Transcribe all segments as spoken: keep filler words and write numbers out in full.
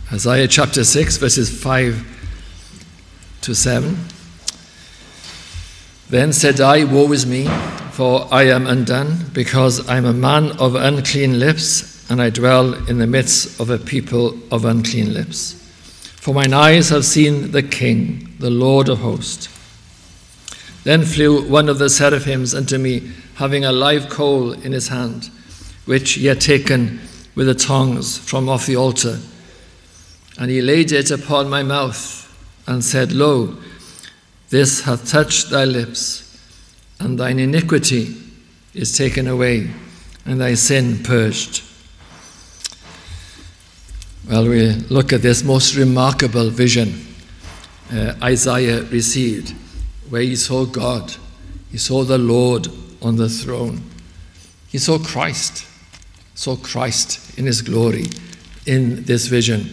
Isaiah chapter six, verses five to seven. Then said I, woe is me, for I am undone, because I am a man of unclean lips, and I dwell in the midst of a people of unclean lips. For mine eyes have seen the King, the Lord of hosts. Then flew one of the seraphims unto me, having a live coal in his hand, which he had taken with the tongs from off the altar. And he laid it upon my mouth, and said, Lo, this hath touched thy lips, and thine iniquity is taken away, and thy sin purged. Well, we look at this most remarkable vision uh, Isaiah received, where he saw God, he saw the Lord on the throne. He saw Christ, saw Christ in his glory in this vision.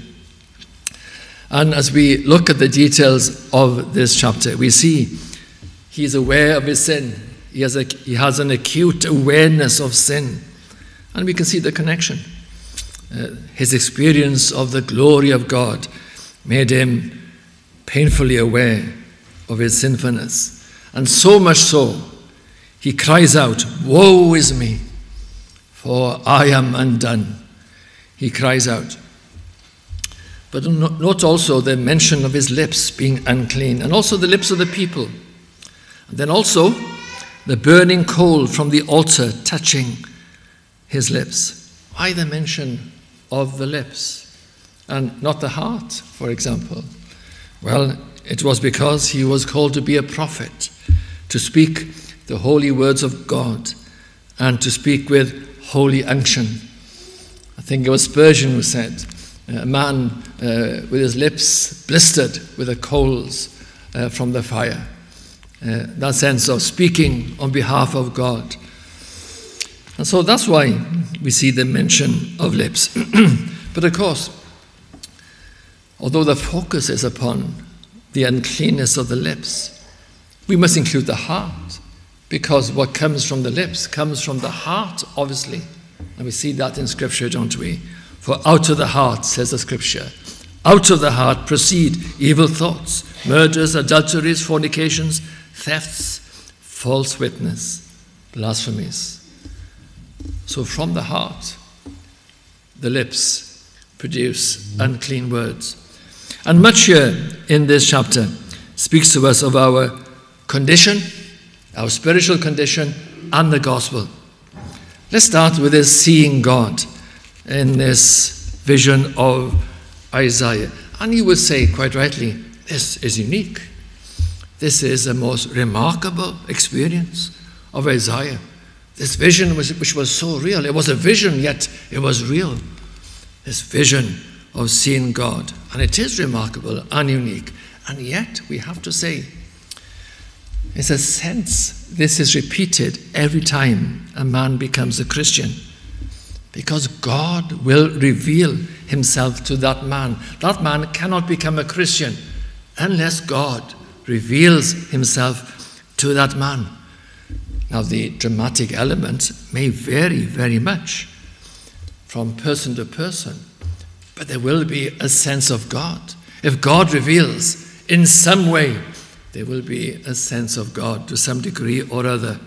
And as we look at the details of this chapter, we see he is aware of his sin. He has, a, he has an acute awareness of sin. And we can see the connection. Uh, his experience of the glory of God made him painfully aware of his sinfulness. And so much so, he cries out, woe is me, for I am undone. He cries out. But note also the mention of his lips being unclean, and also the lips of the people. And then also the burning coal from the altar touching his lips. Why the mention of the lips and not the heart, for example? Well, it was because he was called to be a prophet, to speak the holy words of God, and to speak with holy unction. I think it was Spurgeon who said, a man uh, with his lips blistered with the coals uh, from the fire. Uh, that sense of speaking on behalf of God. And so that's why we see the mention of lips. But of course, although the focus is upon the uncleanness of the lips, we must include the heart, because what comes from the lips comes from the heart, obviously. And we see that in Scripture, don't we? For out of the heart, says the Scripture, out of the heart proceed evil thoughts, murders, adulteries, fornications, thefts, false witness, blasphemies. So from the heart, the lips produce unclean words. And much here in this chapter speaks to us of our condition, our spiritual condition, and the gospel. Let's start with this seeing God in this vision of Isaiah. And you would say, quite rightly, this is unique. This is a most remarkable experience of Isaiah. This vision, was, which was so real. It was a vision, yet it was real. This vision of seeing God. And it is remarkable and unique. And yet, we have to say, it's a sense this is repeated every time a man becomes a Christian. Because God will reveal himself to that man. That man cannot become a Christian unless God reveals himself to that man. Now, the dramatic element may vary very much from person to person, but there will be a sense of God. If God reveals in some way, there will be a sense of God to some degree or other.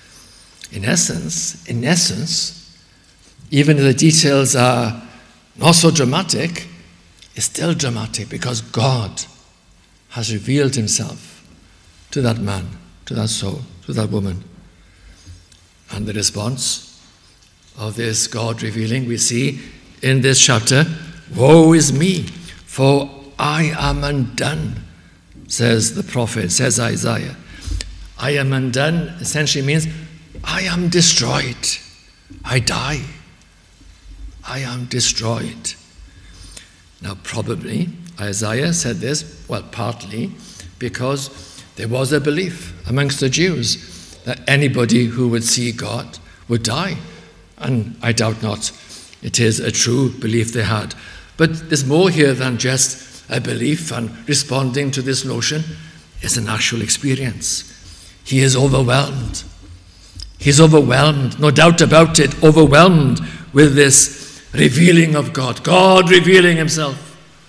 In essence, in essence, even if the details are not so dramatic, it's still dramatic because God has revealed himself to that man, to that soul, to that woman. And the response of this God revealing we see in this chapter, woe is me, for I am undone, says the prophet, says Isaiah. I am undone essentially means I am destroyed. I die. I am destroyed. Now, probably Isaiah said this, well, partly because there was a belief amongst the Jews that anybody who would see God would die. And I doubt not it is a true belief they had. But there's more here than just a belief, and responding to this notion is an actual experience. He is overwhelmed. He's overwhelmed, no doubt about it, overwhelmed with this revealing of God. God revealing himself.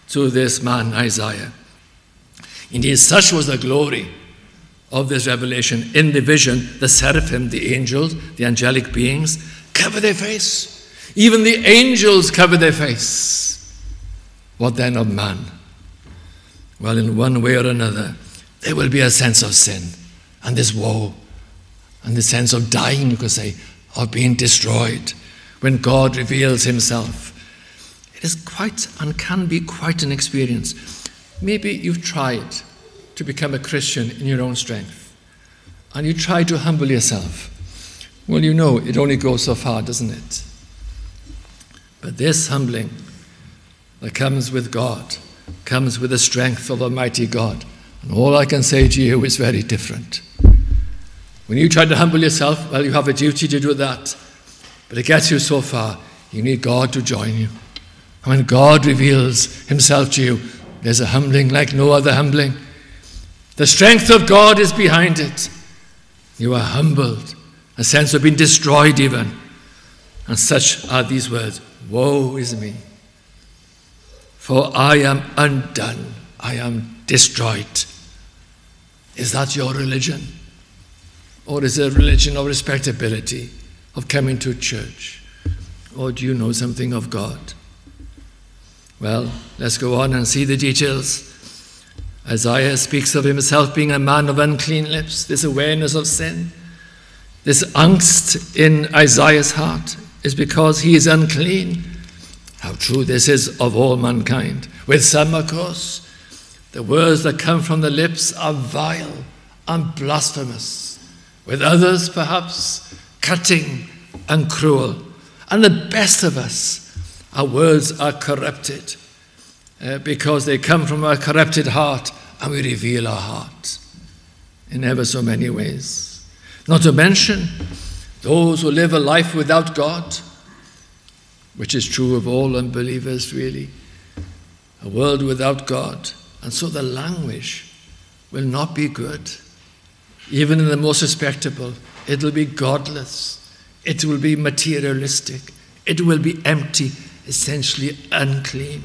to this man Isaiah. Indeed, such was the glory of this revelation. In the vision, the seraphim, the angels, the angelic beings, cover their face. Even the angels cover their face. What then of man? Well, in one way or another, there will be a sense of sin and this woe and the sense of dying, you could say, of being destroyed when God reveals himself. It is quite and can be quite an experience. Maybe you've tried to become a Christian in your own strength and you try to humble yourself. Well, you know, it only goes so far, doesn't it? But this humbling that comes with God, comes with the strength of Almighty God. And all I can say to you is very different. When you try to humble yourself, well, you have a duty to do that. But it gets you so far, you need God to join you. And when God reveals himself to you, there's a humbling like no other humbling. The strength of God is behind it. You are humbled, a sense of being destroyed even. And such are these words, woe is me. For I am undone, I am destroyed. Is that your religion? Or is it a religion of respectability, of coming to church? Or do you know something of God? Well, let's go on and see the details. Isaiah speaks of himself being a man of unclean lips, this awareness of sin. This angst in Isaiah's heart is because he is unclean. How true this is of all mankind. With some, of course, the words that come from the lips are vile and blasphemous. With others, perhaps, cutting and cruel. And the best of us, our words are corrupted uh, because they come from a corrupted heart and we reveal our heart in ever so many ways. Not to mention those who live a life without God, which is true of all unbelievers, really. A world without God. And so the language will not be good. Even in the most respectable, it will be godless. It will be materialistic. It will be empty, essentially unclean.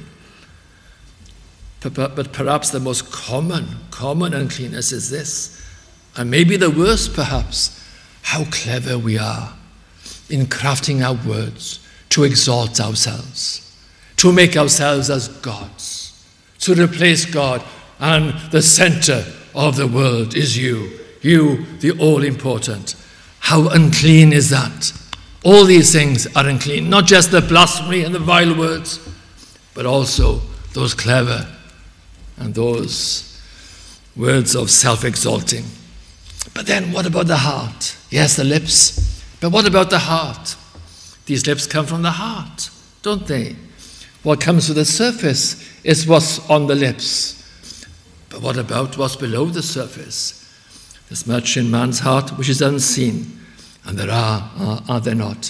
But, but perhaps the most common, common uncleanness is this, and maybe the worst perhaps, how clever we are in crafting our words to exalt ourselves, to make ourselves as gods, to replace God, and the center of the world is you, you, the all-important. How unclean is that? All these things are unclean, not just the blasphemy and the vile words, but also those clever and those words of self-exalting. But then what about the heart? Yes, the lips, but what about the heart? These lips come from the heart, don't they? What comes to the surface is what's on the lips. But what about what's below the surface? There's much in man's heart which is unseen, and there are, are, are there not,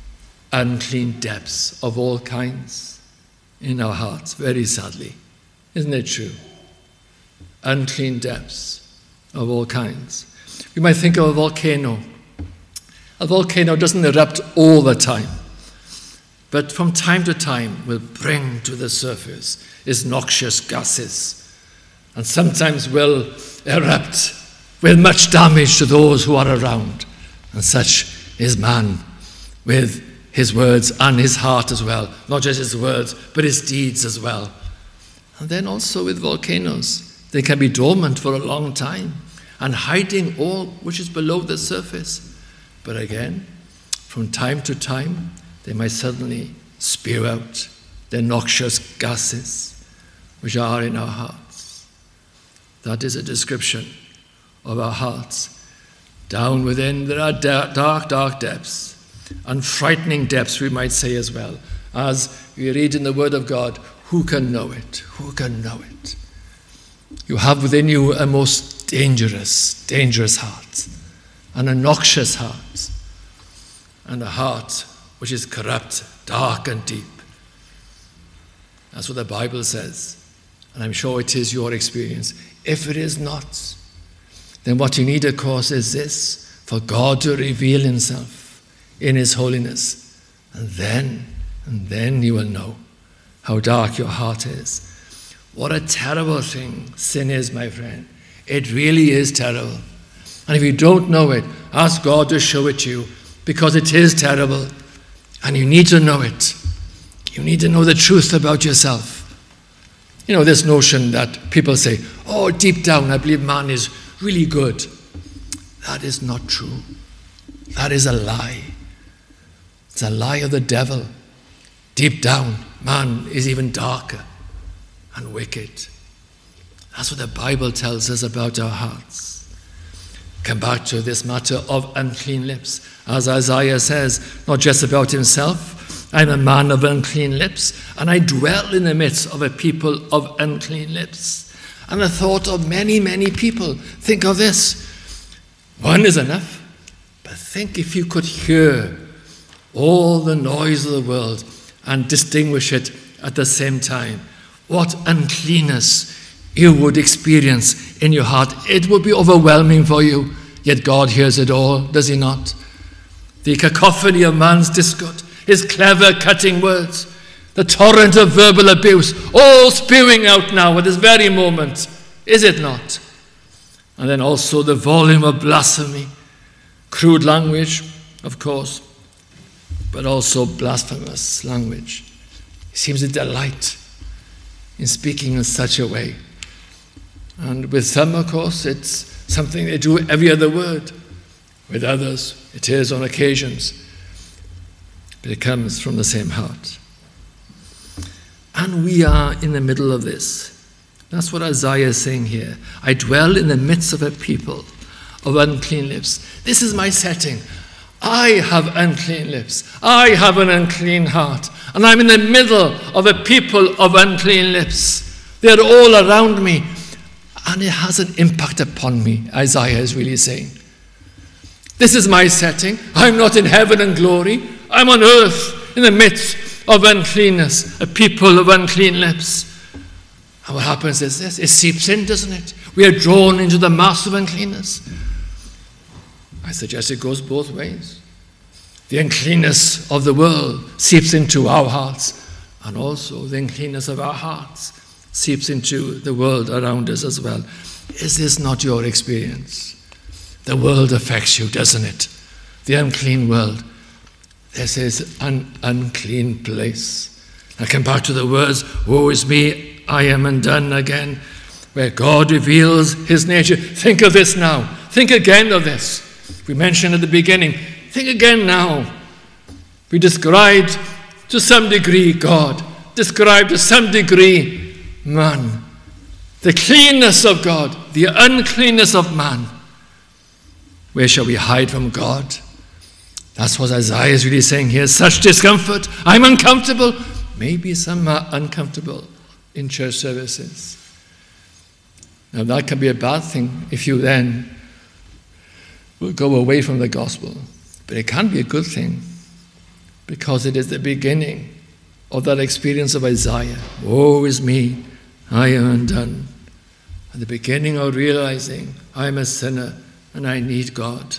unclean depths of all kinds in our hearts, very sadly. Isn't it true? Unclean depths of all kinds. You might think of a volcano. A volcano doesn't erupt all the time, but from time to time will bring to the surface its noxious gases, and sometimes will erupt with much damage to those who are around. And such is man with his words and his heart as well. Not just his words, but his deeds as well. And then also with volcanoes, they can be dormant for a long time and hiding all which is below the surface. But again, from time to time, they might suddenly spew out their noxious gases which are in our hearts. That is a description of our hearts. Down within there are dark, dark depths, and frightening depths, we might say as well. As we read in the Word of God, who can know it? Who can know it? You have within you a most dangerous, dangerous heart, and a noxious heart, and a heart which is corrupt, dark and deep. That's what the Bible says, and I'm sure it is your experience. If it is not, then what you need, of course, is this, for God to reveal himself in his holiness. And then, and then you will know how dark your heart is. What a terrible thing sin is, my friend. It really is terrible. And if you don't know it, ask God to show it to you, because it is terrible. And you need to know it. You need to know the truth about yourself. You know, this notion that people say, oh, deep down, I believe man is really good. That is not true. That is a lie. It's a lie of the devil. Deep down, man is even darker and wicked. That's what the Bible tells us about our hearts. Come back to this matter of unclean lips. As Isaiah says, not just about himself, I'm a man of unclean lips, and I dwell in the midst of a people of unclean lips. And the thought of many, many people, think of this. One is enough, but think if you could hear all the noise of the world and distinguish it at the same time. What uncleanness you would experience in your heart. It would be overwhelming for you, yet God hears it all, does he not? The cacophony of man's discord, his clever cutting words, the torrent of verbal abuse, all spewing out now at this very moment, is it not? And then also the volume of blasphemy, crude language, of course, but also blasphemous language. He seems to delight in speaking in such a way. And with some, of course, it's something they do every other word. With others, it is on occasions. But it comes from the same heart. And we are in the middle of this. That's what Isaiah is saying here. I dwell in the midst of a people of unclean lips. This is my setting. I have unclean lips. I have an unclean heart. And I'm in the middle of a people of unclean lips. They're all around me. And it has an impact upon me, Isaiah is really saying. This is my setting. I'm not in heaven and glory. I'm on earth in the midst of uncleanness, a people of unclean lips. And what happens is this. It seeps in, doesn't it? We are drawn into the mass of uncleanness. I suggest it goes both ways. The uncleanness of the world seeps into our hearts, and also the uncleanness of our hearts seeps into the world around us as well. Is this not your experience? The world affects you, doesn't it? The unclean world. This is an unclean place. I come back to the words, woe is me, I am undone again, where God reveals his nature. Think of this now. Think again of this. We mentioned at the beginning, think again now. We described to some degree God, described to some degree man. The cleanness of God, the uncleanness of man. Where shall we hide from God? That's what Isaiah is really saying here. Such discomfort. I'm uncomfortable. Maybe some are uncomfortable in church services. Now that can be a bad thing if you then will go away from the gospel. But it can be a good thing because it is the beginning of that experience of Isaiah. Woe is me, I am undone. At the beginning of realizing I am a sinner and I need God.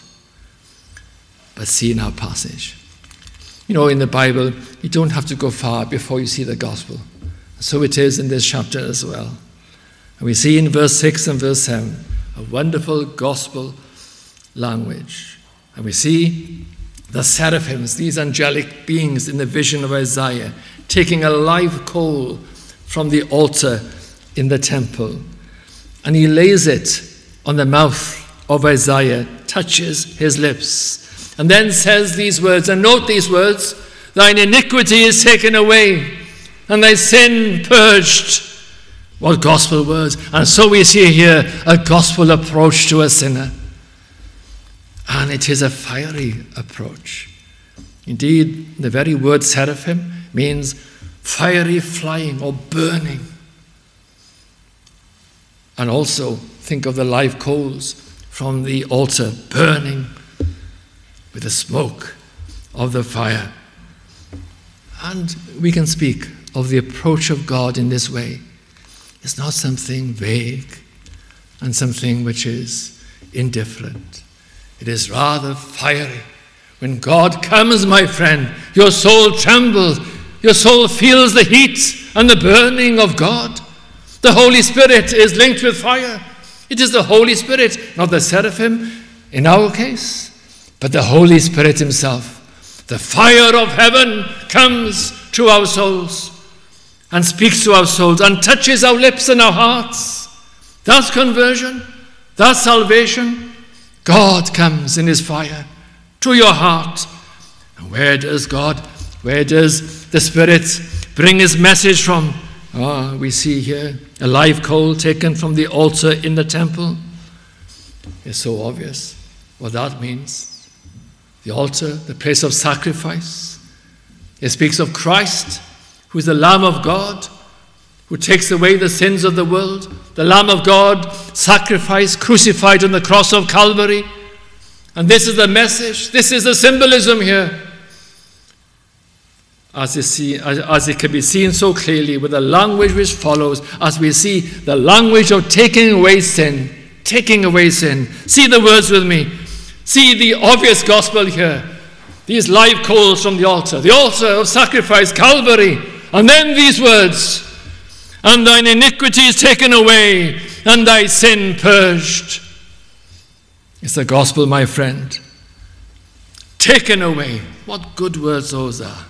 But see in our passage. You know, in the Bible, you don't have to go far before you see the gospel. So it is in this chapter as well. And we see in verse six and verse seven a wonderful gospel language. And we see the seraphims, these angelic beings in the vision of Isaiah, taking a live coal from the altar in the temple. And he lays it on the mouth of Isaiah, touches his lips, and then says these words, and note these words, thine iniquity is taken away, and thy sin purged. What gospel words. And so we see here a gospel approach to a sinner. And it is a fiery approach. Indeed, the very word seraphim means fiery flying or burning. And also think of the live coals from the altar burning with the smoke of the fire. And we can speak of the approach of God in this way. It's not something vague and something which is indifferent. It is rather fiery. When God comes, my friend, your soul trembles. Your soul feels the heat and the burning of God. The Holy Spirit is linked with fire. It is the Holy Spirit, not the seraphim in our case, but the Holy Spirit himself. The fire of heaven comes to our souls and speaks to our souls and touches our lips and our hearts. That's conversion. That's salvation. God comes in his fire to your heart. And where does God, where does the Spirit bring his message from? Ah, we see here a live coal taken from the altar in the temple. It's so obvious what that means. The altar, the place of sacrifice. It speaks of Christ, who is the Lamb of God, who takes away the sins of the world. The Lamb of God, sacrificed, crucified on the cross of Calvary. And this is the message. This is the symbolism here. As, you see, as, as it can be seen so clearly with the language which follows, as we see the language of taking away sin, taking away sin. See the words with me. See the obvious gospel here. These live coals from the altar, the altar of sacrifice, Calvary. And then these words, and thine iniquity is taken away, and thy sin purged. It's the gospel, my friend. Taken away. What good words those are.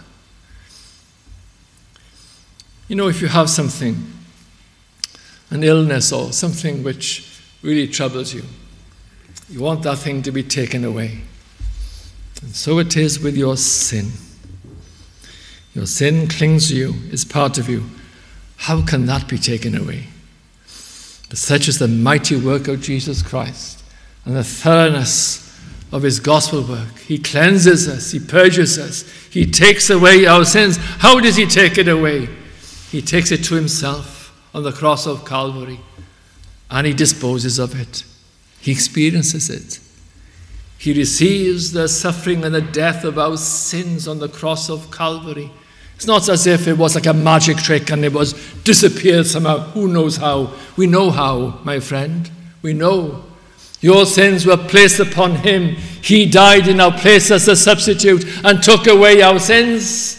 You know, if you have something, an illness or something which really troubles you, you want that thing to be taken away. And so it is with your sin. Your sin clings to you, is part of you. How can that be taken away? But such is the mighty work of Jesus Christ and the thoroughness of his gospel work. He cleanses us, he purges us, he takes away our sins. How does he take it away? He takes it to himself on the cross of Calvary and he disposes of it. He experiences it. He receives the suffering and the death of our sins on the cross of Calvary. It's not as if it was like a magic trick and it was disappeared somehow. Who knows how? We know how, my friend. We know. Your sins were placed upon him. He died in our place as a substitute and took away our sins.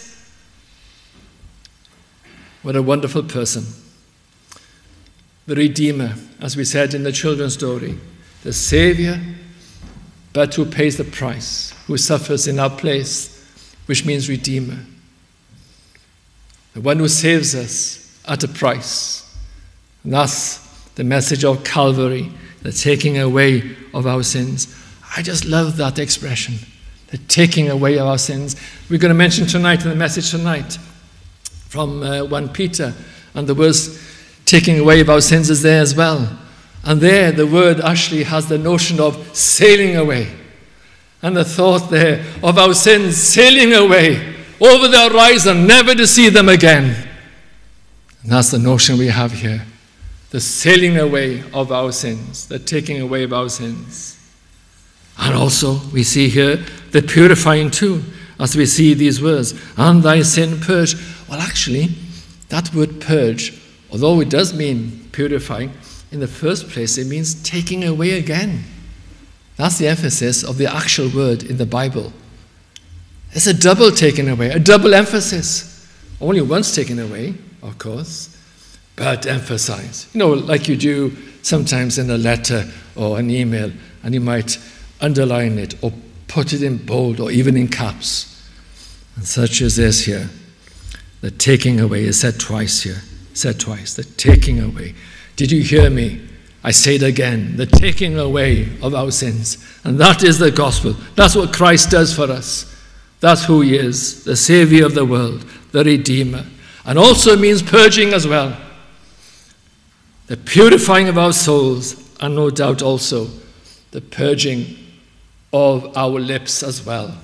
What a wonderful person. The Redeemer, as we said in the children's story. The Savior, but who pays the price, who suffers in our place, which means Redeemer. The one who saves us at a price. And that's the message of Calvary, the taking away of our sins. I just love that expression, the taking away of our sins. We're going to mention tonight in the message tonight from uh, First Peter, and the words taking away of our sins is there as well. And there the word actually has the notion of sailing away. And the thought there of our sins sailing away over the horizon, never to see them again. And that's the notion we have here. The sailing away of our sins, the taking away of our sins. And also we see here the purifying too, as we see these words, and thy sin purge. Well, actually, that word purge, although it does mean purifying, in the first place it means taking away again. That's the emphasis of the actual word in the Bible. It's a double taken away, a double emphasis. Only once taken away, of course, but emphasized. You know, like you do sometimes in a letter or an email, and you might underline it or put it in bold or even in caps. And such as this here. The taking away is said twice here. Said twice. The taking away. Did you hear me? I say it again. The taking away of our sins. And that is the gospel. That's what Christ does for us. That's who he is. The Savior of the world. The Redeemer. And also means purging as well. The purifying of our souls. And no doubt also the purging of our lips as well.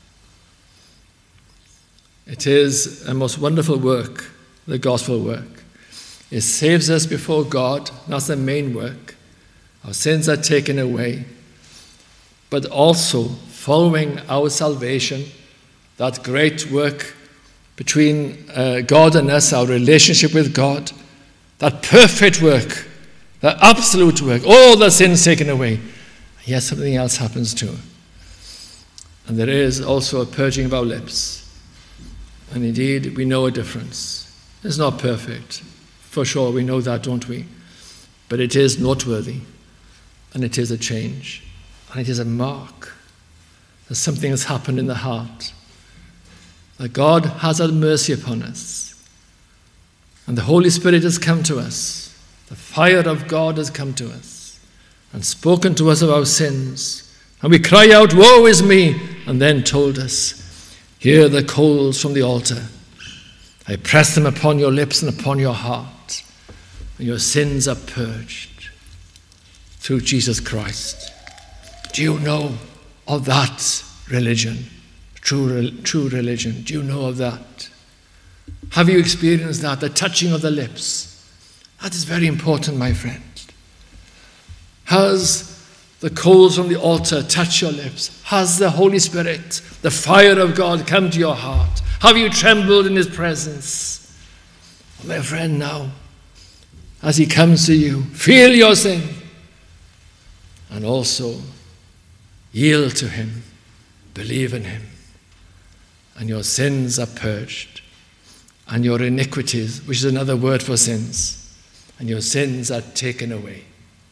It is a most wonderful work, the gospel work. It saves us before God. That's the main work. Our sins are taken away. But also, following our salvation, that great work between uh, God and us, our relationship with God, that perfect work, that absolute work, all the sins taken away. Yes, something else happens too. And there is also a purging of our lips. And indeed, we know a difference. It's not perfect. For sure, we know that, don't we? But it is noteworthy, and it is a change, and it is a mark that something has happened in the heart, that God has had mercy upon us, and the Holy Spirit has come to us. The fire of God has come to us and spoken to us of our sins, and we cry out, woe is me, and then told us, here are the coals from the altar. I press them upon your lips and upon your heart, and your sins are purged through Jesus Christ. Do you know of that religion? True, true religion. Do you know of that? Have you experienced that? The touching of the lips. That is very important, my friend. Has the coals from the altar touched your lips? Has the Holy Spirit, the fire of God, come to your heart? Have you trembled in his presence? My friend, now, as he comes to you, feel your sin and also yield to him, believe in him, and your sins are purged, and your iniquities, which is another word for sins, and your sins are taken away.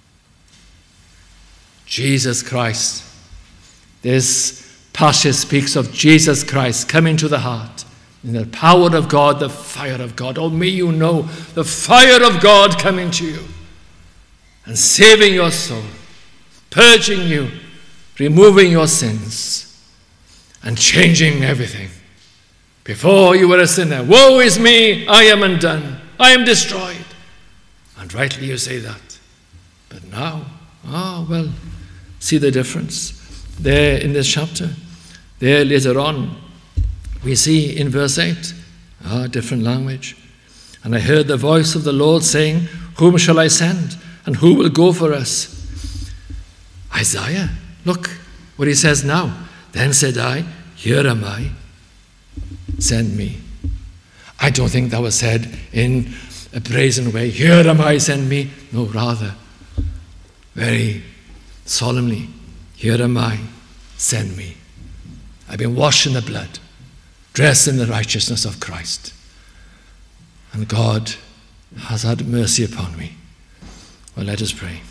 Jesus Christ. This passage speaks of Jesus Christ coming to the heart in the power of God, the fire of God. Oh, may you know the fire of God coming to you and saving your soul, purging you, removing your sins, and changing everything. Before you were a sinner, woe is me, I am undone, I am destroyed. And rightly you say that. But now, ah, well, see the difference there in this chapter. There later on, we see in verse eight, ah, different language. And I heard the voice of the Lord saying, whom shall I send? And who will go for us? Isaiah, look what he says now. Then said I, here am I, send me. I don't think that was said in a brazen way. Here am I, send me. No, rather, very solemnly, here am I, send me. I've been washed in the blood, dressed in the righteousness of Christ. And God has had mercy upon me. Well, let us pray.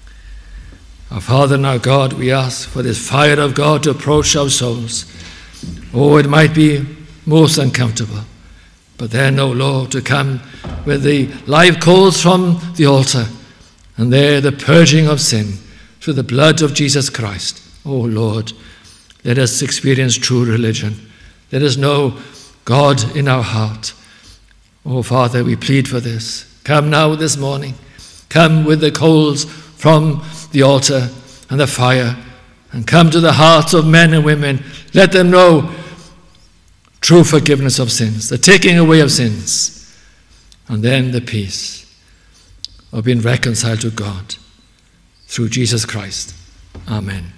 Our Father and our God, we ask for this fire of God to approach our souls. Oh, it might be most uncomfortable, but then, oh Lord, to come with the live coals from the altar, and there the purging of sin through the blood of Jesus Christ. Oh Lord, let us experience true religion. Let us know God in our heart. Oh Father, we plead for this. Come now this morning. Come with the coals from the altar and the fire, and come to the hearts of men and women. Let them know true forgiveness of sins, the taking away of sins, and then the peace of being reconciled to God through Jesus Christ. Amen.